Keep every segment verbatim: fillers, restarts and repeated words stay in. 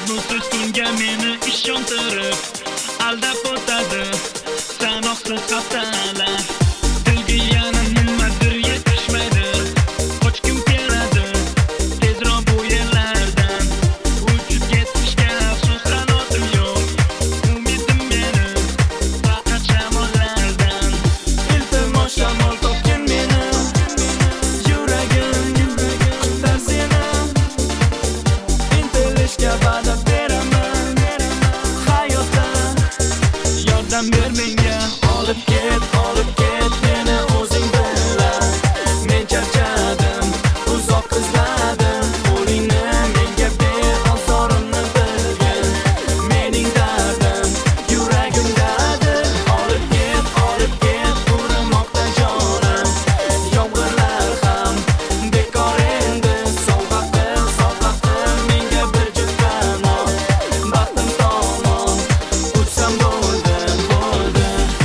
Ko'zsiz tunga meni ishontirib aldab o'tadi sanoqsiz haftalar. Dilga yana nimadir yetishmaydi, qochkim keladi tezroq bu yerlardan. Uchib ketishga afsus, qanotim yo'q, umidim meni faqat shamollardan. Iltimos shamol topgin meni, yuragim kutar seni. Intilishga va'da beraman, hayotda yordam ber menga. Olib ket, olib ket meni o'zing bilan. Men charchadim, uzoq izladim, qo'lingni menga ber, ozorimni bilgin. Mening dardim yuragimdadir. Olib ket, olib ket urmoqda jonim. Yomg'irlar ham bekor endi. Sovg'a qil, sovg'a qil menga bir juft qanot. Baxtim tomon uçsam bo'ldi, bo'ldi.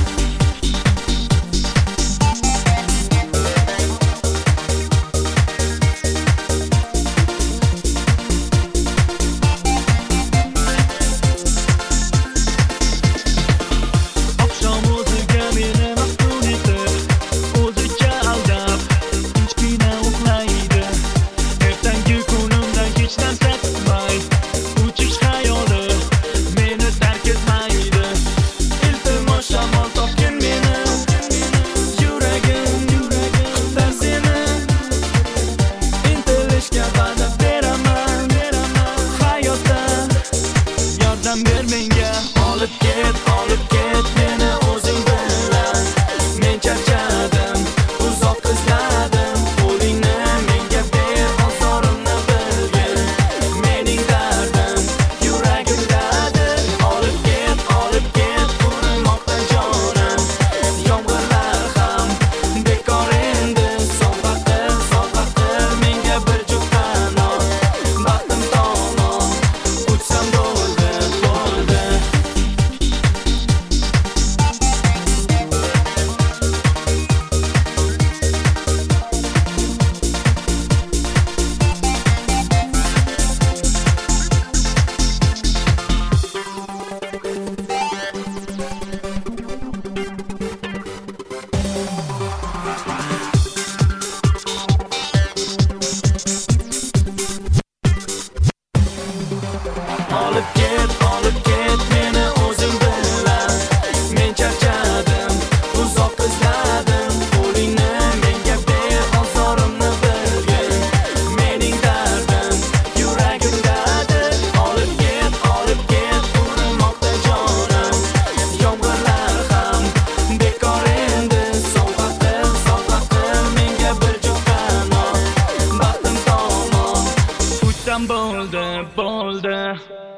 Oqshom o'ziga meni maftun etib, o'zicha aldab, tinchgina uxlaydi. Ertangi kunimdan hech narsa kutmay, uchish xayoli meni tark etmaydi. Iltimos shamol topgin meni, yuragim kutar seni. Intilishga va'da beraman, hayotda yordam ber menga. Olib ket, olib ket meni o'zing bilan. Men charchadim, uzoq izladim, qo'lingni menga ber, ozorimni bilgin. Mening dardim yuragimdadir. Olib ket, olib ket urmoqda jonim. Yomg'irlar ham bekor endi. Sovg'a qil, sovg'a qil menga bir juft qanot. Baxtim tomon uçsam bo'ldi, bo'ldi. Olib ket, olib ket meni o'zing bilan. Men charchadim, uzoq izladim, qo'lingni menga ber, ozorimni bilgin. Mening dardim yuragimdadir. Olib ket, olib ket urmoqda jonim. Yomg'irlar ham bekor endi. Sovg'a qil, sovg'a qil menga bir juft qanot. Baxtim tomon uçsam bo'ldi, bo'ldi.